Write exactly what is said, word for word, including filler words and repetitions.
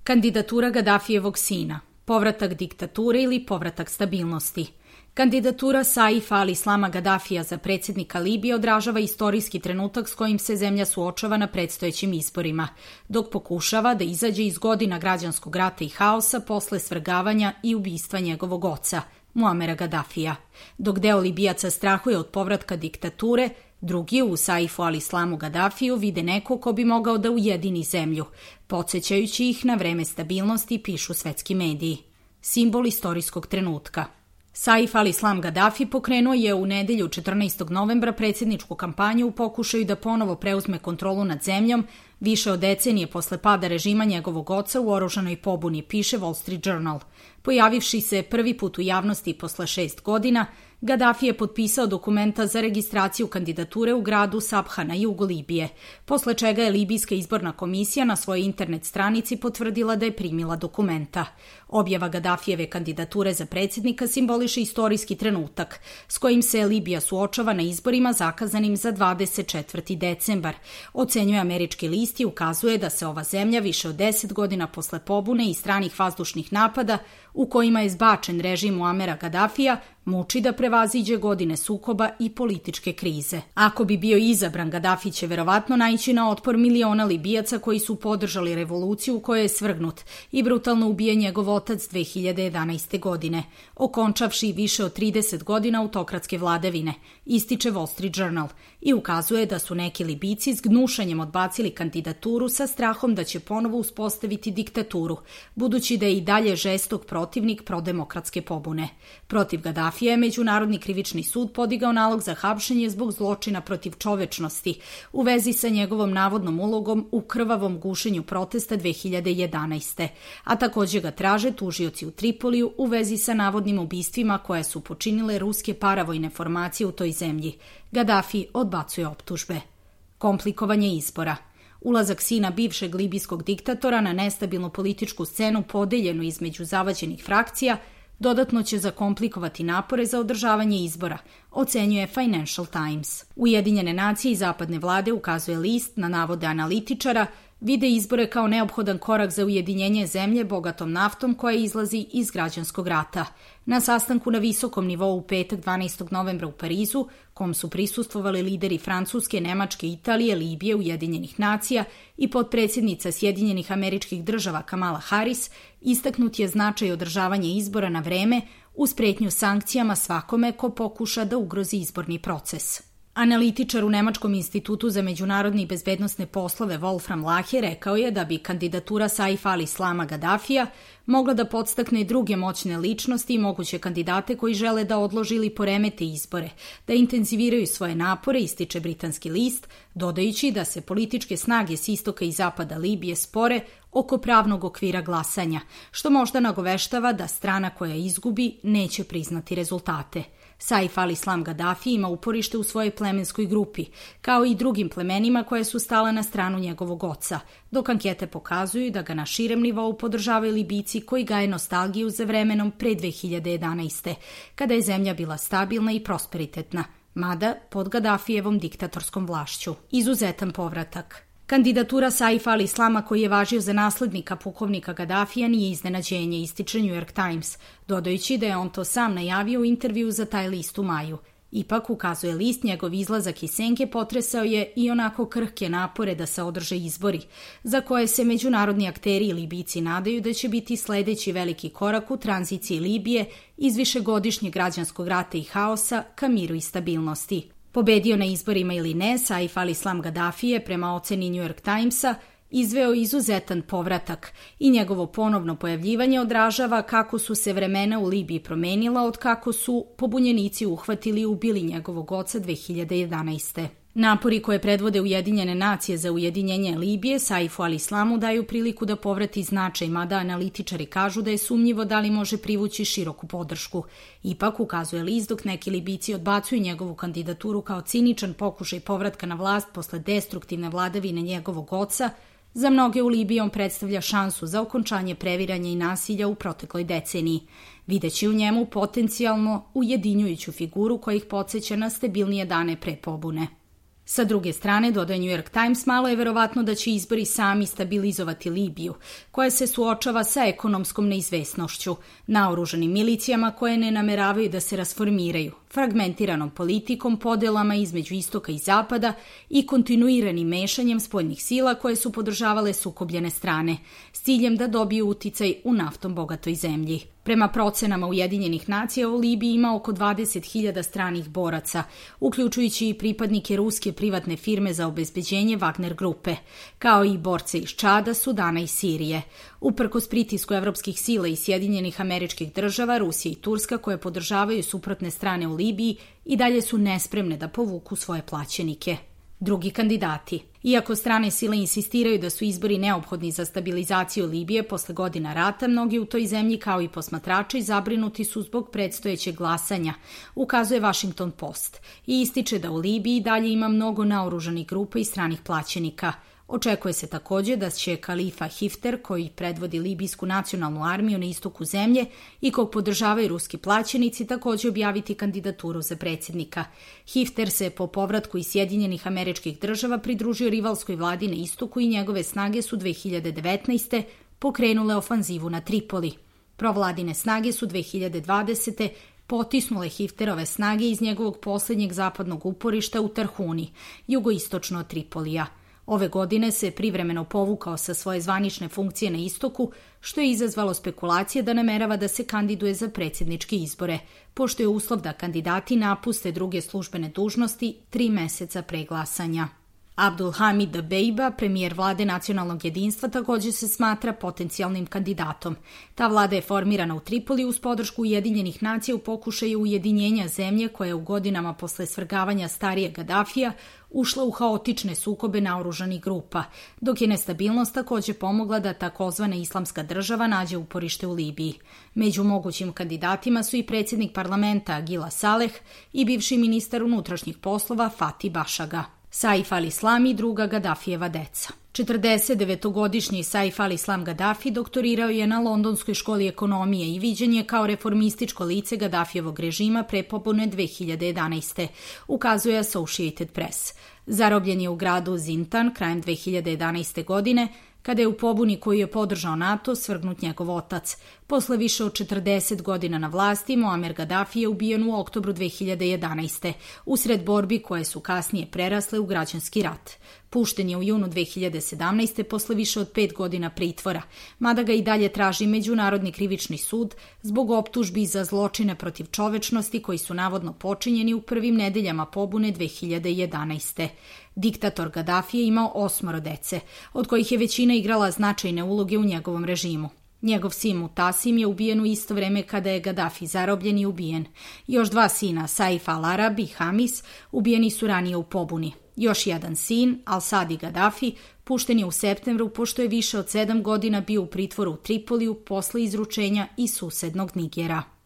Kandidatura Gadafijevog sina, povratak diktature ili povratak stabilnosti. Kandidatura Saifa al-Islama Gadafija za predsjednika Libije odražava istorijski trenutak s kojim se zemlja suočava na predstojećim izborima, dok pokušava da izađe iz godina građanskog rata i haosa posle svrgavanja i ubistva njegovog oca, Muamera Gadafija. Dok deo Libijaca strahuje od povratka diktature, drugi u Saifu al-Islamu Gadafiju vide neko ko bi mogao da ujedini zemlju, podsjećajući ih na vreme stabilnosti, pišu svetski mediji. Simbol istorijskog trenutka. Saif al-Islam Gadafi pokrenuo je u nedelju četrnaestog novembra predsjedničku kampanju u pokušaju da ponovo preuzme kontrolu nad zemljom, više od decenije posle pada režima njegovog oca u oružanoj pobuni, piše Wall Street Journal. Pojavivši se prvi put u javnosti posle šest godina, Gadafi je potpisao dokumenta za registraciju kandidature u gradu Sabha na jugu Libije, posle čega je Libijska izborna komisija na svojoj internet stranici potvrdila da je primila dokumenta. Objava Gadafijeve kandidature za predsjednika simboliše istorijski trenutak s kojim se Libija suočava na izborima zakazanim za dvadeset četvrti decembar, ocenjuje američki list i ukazuje da se ova zemlja više od deset godina posle pobune i stranih vazdušnih napada u kojima je zbačen režim Muamera Gadafija muči da prevaziđe godine sukoba i političke krize. Ako bi bio izabran, Gadafi će verovatno naići na otpor miliona Libijaca koji su podržali revoluciju u kojoj je svrgnut i brutalno ubijen njegov otac dve hiljade jedanaeste. godine, okončavši više od trideset godina autokratske vladavine, ističe Wall Street Journal i ukazuje da su neki Libijci s gnušanjem odbacili kandidaturu sa strahom da će ponovo uspostaviti diktaturu, budući da je i dalje žestok protivnik prodemokratske pobune. Protiv Gadafija je Međunarodni krivični sud podigao nalog za hapšenje zbog zločina protiv čovečnosti u vezi sa njegovom navodnom ulogom u krvavom gušenju protesta dve hiljade jedanaeste. A također ga traže tužioci u Tripoliju u vezi sa navodnim ubistvima koje su počinile ruske paravojne formacije u toj zemlji. Gadafi odbacuje optužbe. Komplikovanje izbora. Ulazak sina bivšeg libijskog diktatora na nestabilnu političku scenu podeljenu između zavađenih frakcija dodatno će zakomplikovati napore za održavanje izbora, ocenjuje Financial Times. Ujedinjene nacije i zapadne vlade, ukazuje list, na navode analitičara, vide izbore kao neophodan korak za ujedinjenje zemlje bogatom naftom koja izlazi iz građanskog rata. Na sastanku na visokom nivou u petak dvanaestog novembra u Parizu, kom su prisustvovali lideri Francuske, Nemačke, Italije, Libije, Ujedinjenih nacija i potpredsjednica Sjedinjenih Američkih Država Kamala Harris, istaknut je značaj održavanja izbora na vreme uz pretnju sankcijama svakome ko pokuša da ugrozi izborni proces. Analitičar u Nemačkom institutu za međunarodne i bezbednosne poslove Wolfram Lahe rekao je da bi kandidatura Saifa al-Islama Gadafija mogla da podstakne druge moćne ličnosti i moguće kandidate koji žele da odloži ili poremete izbore, da intenziviraju svoje napore, ističe britanski list, dodajući da se političke snage s istoka i zapada Libije spore oko pravnog okvira glasanja, što možda nagoveštava da strana koja izgubi neće priznati rezultate. Saif al-Islam Gadafi ima uporište u svojoj plemenskoj grupi, kao i drugim plemenima koje su stale na stranu njegovog oca, dok ankete pokazuju da ga na širem nivou podržavaju Libijci koji gaje nostalgiju za vremenom pre dve hiljade jedanaeste. kada je zemlja bila stabilna i prosperitetna, mada pod Gadafijevom diktatorskom vlašću. Izuzetan povratak. Kandidatura Saifa al-Islama koji je važio za naslednika pukovnika Gadafija nije iznenađenje, ističe New York Times, dodajući da je on to sam najavio u intervju za taj list u maju. Ipak, ukazuje list, njegov izlazak iz senke potresao je i onako krhke napore da se održe izbori, za koje se međunarodni akteri i Libijci nadaju da će biti sledeći veliki korak u tranziciji Libije iz višegodišnjeg građanskog rata i haosa ka miru i stabilnosti. Pobedio na izborima ili ne, Saif al-Islam Gadafi je, prema oceni New York Timesa, izveo izuzetan povratak i njegovo ponovno pojavljivanje odražava kako su se vremena u Libiji promenila od kako su pobunjenici uhvatili i ubili njegovog oca dve hiljade jedanaeste. Napori koje predvode Ujedinjene nacije za ujedinjenje Libije Saifu al-Islamu daju priliku da povrati značaj, mada analitičari kažu da je sumnjivo da li može privući široku podršku. Ipak, ukazuje list, dok neki Libijci odbacuju njegovu kandidaturu kao ciničan pokušaj povratka na vlast posle destruktivne vladavine njegovog oca, za mnoge u Libiji on predstavlja šansu za okončanje previranja i nasilja u protekloj deceniji, videći u njemu potencijalno ujedinjujuću figuru koja ih podsjeća na stabilnije dane pre pobune. Sa druge strane, dodaje New York Times, malo je verovatno da će izbori sami stabilizovati Libiju, koja se suočava sa ekonomskom neizvesnošću, naoružanim milicijama koje ne nameravaju da se rasformiraju, fragmentiranom politikom, podelama između istoka i zapada i kontinuiranim mešanjem spoljnih sila koje su podržavale sukobljene strane, s ciljem da dobiju uticaj u naftom bogatoj zemlji. Prema procenama Ujedinjenih nacija, u Libiji ima oko dvadeset hiljada stranih boraca, uključujući i pripadnike ruske privatne firme za obezbeđenje Wagner grupe, kao i borce iz Čada, Sudana i Sirije. Uprkos pritisku evropskih sila i Sjedinjenih Američkih Država, Rusija i Turska, koje podržavaju suprotne strane u Libiji, i dalje su nespremne da povuku svoje plaćenike. Drugi kandidati. Iako strane sile insistiraju da su izbori neophodni za stabilizaciju Libije posle godina rata, mnogi u toj zemlji kao i posmatrači zabrinuti su zbog predstojećeg glasanja, ukazuje Washington Post, i ističe da u Libiji dalje ima mnogo naoružanih grupa i stranih plaćenika. Očekuje se također da će Kalifa Hifter, koji predvodi libijsku nacionalnu armiju na istoku zemlje i kog podržavaju ruski plaćenici, također objaviti kandidaturu za predsjednika. Hifter se po povratku iz Sjedinjenih Američkih Država pridružio rivalskoj vladi na istoku i njegove snage su dve hiljade devetnaeste. pokrenule ofanzivu na Tripoli. Provladine snage su dve hiljade dvadesete. potisnule Hifterove snage iz njegovog posljednjeg zapadnog uporišta u Tarhuni, jugoistočno od Tripolija. Ove godine se privremeno povukao sa svoje zvanične funkcije na istoku, što je izazvalo spekulacije da namerava da se kandiduje za predsjedničke izbore, pošto je uslov da kandidati napuste druge službene dužnosti tri meseca pre glasanja. Abdul Hamid Dbeiba, premijer vlade nacionalnog jedinstva, također se smatra potencijalnim kandidatom. Ta vlada je formirana u Tripoli uz podršku Ujedinjenih nacija u pokušaju ujedinjenja zemlje koja je u godinama posle svrgavanja starijeg Gadafija ušla u haotične sukobe naoružanih grupa, dok je nestabilnost također pomogla da takozvana islamska država nađe uporište u Libiji. Među mogućim kandidatima su i predsjednik parlamenta Gila Saleh i bivši ministar unutrašnjih poslova Fatih Bašaga. Saif al-Islam i druga Gadafijeva deca. četrdesetdevetogodišnji Saif al-Islam Gaddafi doktorirao je na Londonskoj školi ekonomije i viđen je kao reformističko lice Gaddafijevog režima pre pobune dve hiljade jedanaeste. ukazuje Associated Press. Zarobljen je u gradu Zintan krajem dve hiljade jedanaeste. godine, kada je u pobuni koju je podržao NATO svrgnut njegov otac. Posle više od četrdeset godina na vlasti, Muammar Gaddafi je ubijen u oktobru dve hiljade jedanaeste. usred borbi koje su kasnije prerasle u građanski rat. Pušten je u junu dve hiljade sedamnaeste. posle više od pet godina pritvora, mada ga i dalje traži Međunarodni krivični sud zbog optužbi za zločine protiv čovečnosti koji su navodno počinjeni u prvim nedeljama pobune dve hiljade jedanaeste. Diktator Gaddafi je imao osmoro dece, od kojih je većina igrala značajne uloge u njegovom režimu. Njegov sin Mutasim je ubijen u isto vreme kada je Gaddafi zarobljen i ubijen. Još dva sina, Saif al-Arab i Hamis, ubijeni su ranije u pobuni. Još jedan sin, Al-Sadi Gaddafi, pušten je u septembru pošto je više od sedam godina bio u pritvoru u Tripoliju posle izručenja iz susednog Nigera.